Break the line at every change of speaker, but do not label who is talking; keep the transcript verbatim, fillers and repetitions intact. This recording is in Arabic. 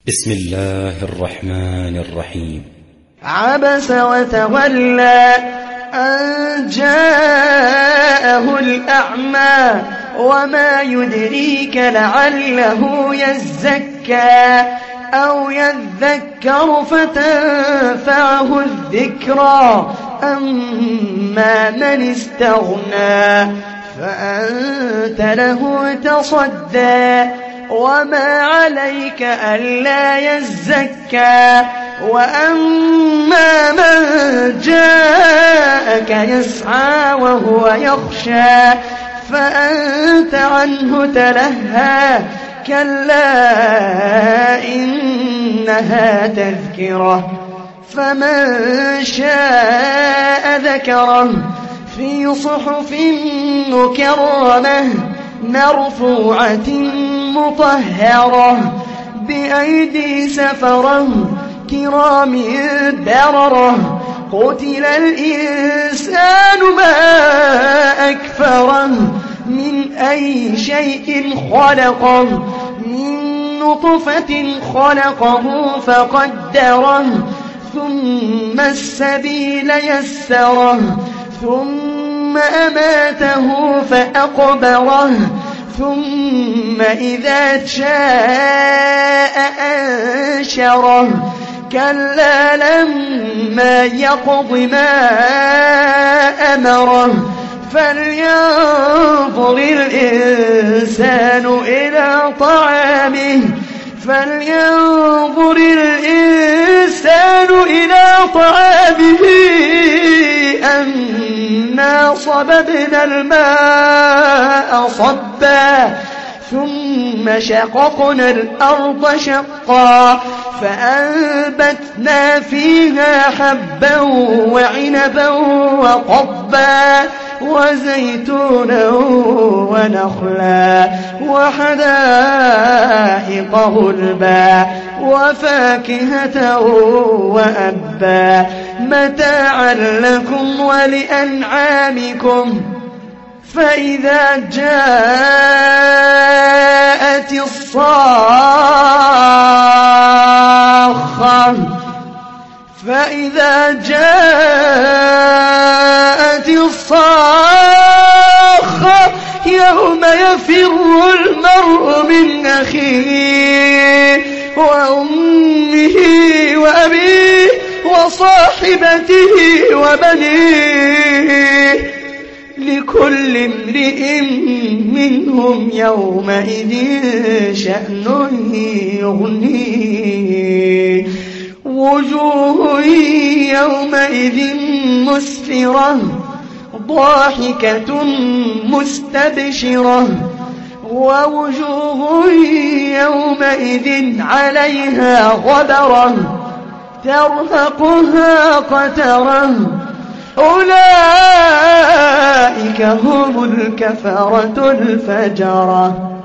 بسم الله الرحمن الرحيم.
عبس وتولى أن جاءه الأعمى وما يدريك لعله يزكى أو يذكر فتنفعه الذكرى أما من استغنى فأنت له تصدى وما عليك ألا يزكى وأما من جاءك يسعى وهو يخشى فأنت عنه تلهى كلا إنها تذكرة فمن شاء ذكره في صحف مكرمة مرفوعة مطهرة بأيدي سفرة كرام بررة قتل الإنسان ما أكفره من أي شيء خلقه من نطفة خلقه فقدره ثم السبيل يسره ثم أماته فأقبره ثم إذا شاء أنشره كلا لما يقض ما أمره فلينظر الإنسان إلى طعامه فلينظر الإنسان إلى طعامه أنا صببنا الماء صبا ثم شققنا الأرض شقا فأنبتنا فيها حبا وعنبا وقضبا وزيتونا ونخلا وحدائق غلبا وفاكهة وأبا متاعا لكم ولأنعامكم فإذا جاءت الصاخة فإذا جاءت الصاخة يوم يفر المرء من أخيه وأمه وأبيه وصاحبته وبنيه لكل امرئ منهم يومئذ شأن يغنيه وجوه يومئذ مسفرة ضاحكة مستبشرة ووجوه يومئذ عليها غبرة ترهقها قترة أولئك هم الكفرة الفجرة.